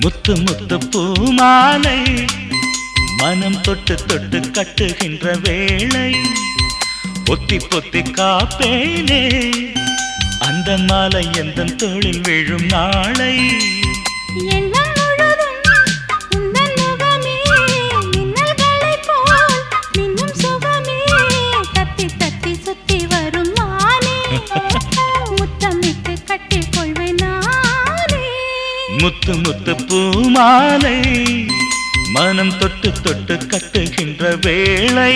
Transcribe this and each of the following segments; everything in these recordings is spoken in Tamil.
முத்து முத்து பூமாலை மனம் தொட்டு தொட்டு கட்டுகின்ற வேளை பொத்தி பொத்தி காப்பேனே அந்த மாலை எந்த தோளில் விழும் நாளை முத்து முத்து பூமாலை மனம் தொட்டு தொட்டு கட்டுகின்ற வேளை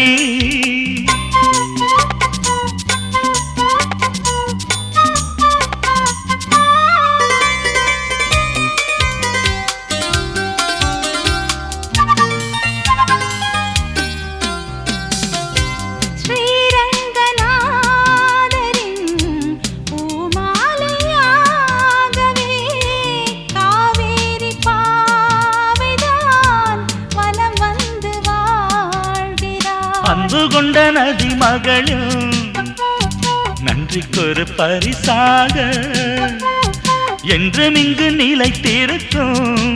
அன்பு கொண்ட நதி மகளும் நன்றிக்கொரு பரிசாக என்றும் இங்கு நிலைத்திருக்கும்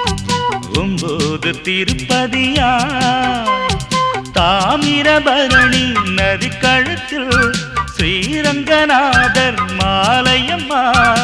9 திருப்பதியா தாமிரபரணி நதி கழுத்தில் ஸ்ரீரங்கநாதர் மாலையம்மா